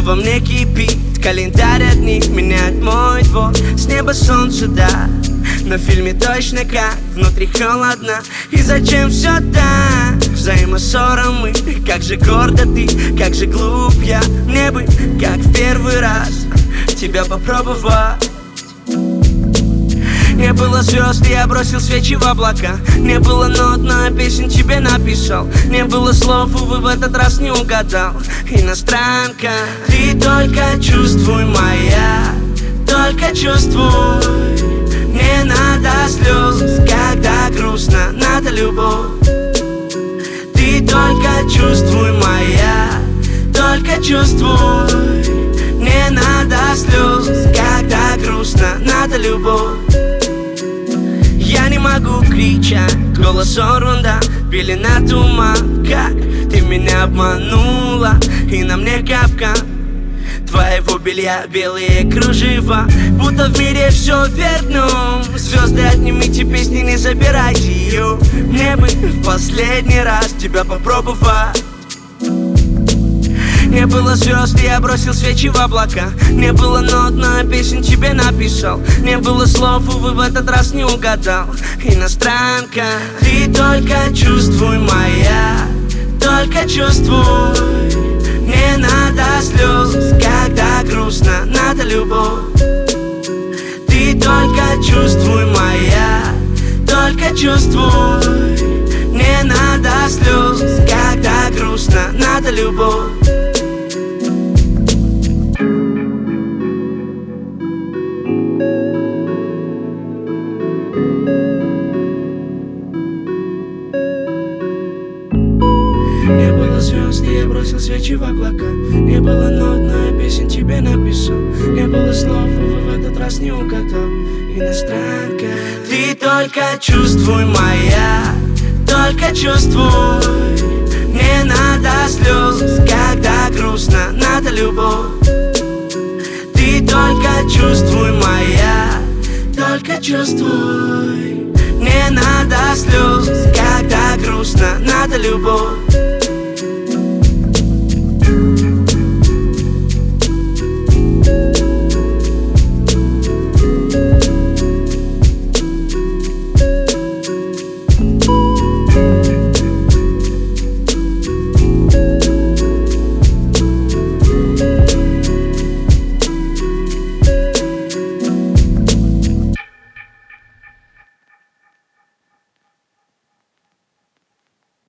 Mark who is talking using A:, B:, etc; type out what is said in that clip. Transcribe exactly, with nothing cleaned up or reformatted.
A: во мне кипит календарь огни, меняет мой двор. С неба солнце, да, но в фильме точно как внутри холодно. И зачем все так? Взаимоссора мы. Как же гордо ты, как же глуп я. Мне бы, как в первый раз, тебя попробовать. Не было звезд, и я бросил свечи в облака. Не было нот, но я песен тебе написал. Не было слов, увы, в этот раз не угадал. Иностранка, ты только чувствуй, моя, только чувствуй. Не надо слез, когда грустно, надо любовь. Ты только чувствуй, моя, только чувствуй. Не надо слез, когда грустно, надо любовь. Я не могу кричать, голос сорван, да, пелена туман. Как ты меня обманула, и на мне капкан твоего белья белые кружева. Будто в мире все вверх дном. Звезды, отнимите песни, не забирайте ее. Мне бы в последний раз тебя попробовать. Не было звезд, и я бросил свечи в облака. Не было нот, но я песен тебе написал. Не было слов, увы, в этот раз не угадал. Иностранка, ты только чувствуй, моя, только чувствуй. Не надо слез, когда грустно, надо любовь. Ты только чувствуй, моя, только чувствуй. Не надо слез, когда грустно, надо любовь. Не было звезд, и я бросил свечи в облака. Не было нот, но я песен тебе написал. Не было слов, увы, в этот раз не угадал. Иностранка, ты только чувствуй, моя, только чувствуй. Не надо слез, когда грустно, надо любовь. Ты только чувствуй, моя, только чувствуй. Не надо слез, когда грустно, надо любовь.